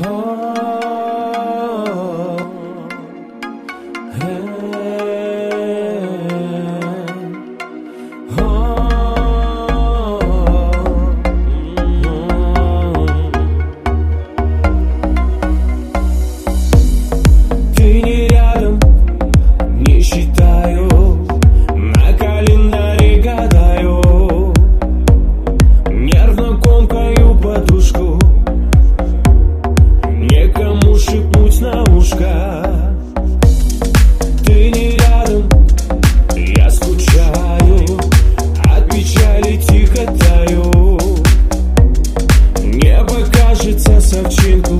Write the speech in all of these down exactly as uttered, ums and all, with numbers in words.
Совчинку,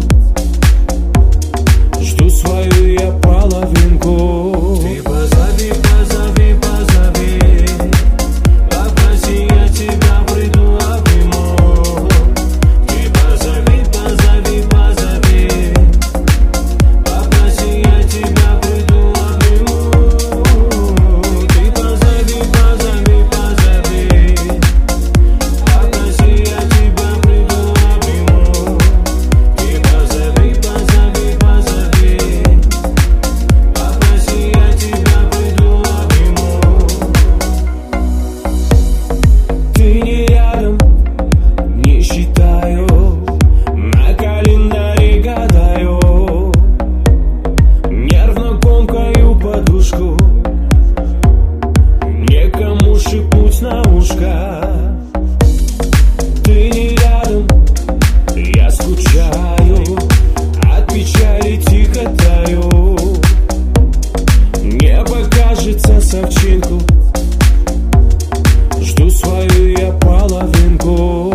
жду свою я половинку. Ты позови, позови, позови, попроси, я тебя приду, обниму. Ты позови, позови, позови, попроси, я тебя приду, обниму. Ты позови, позови, позови, попроси, я тебя приду, обниму. Некому шепнуть на ушко. Ты не рядом, я скучаю, от печали тихо таю. Небо кажется совчинку, жду свою я половинку.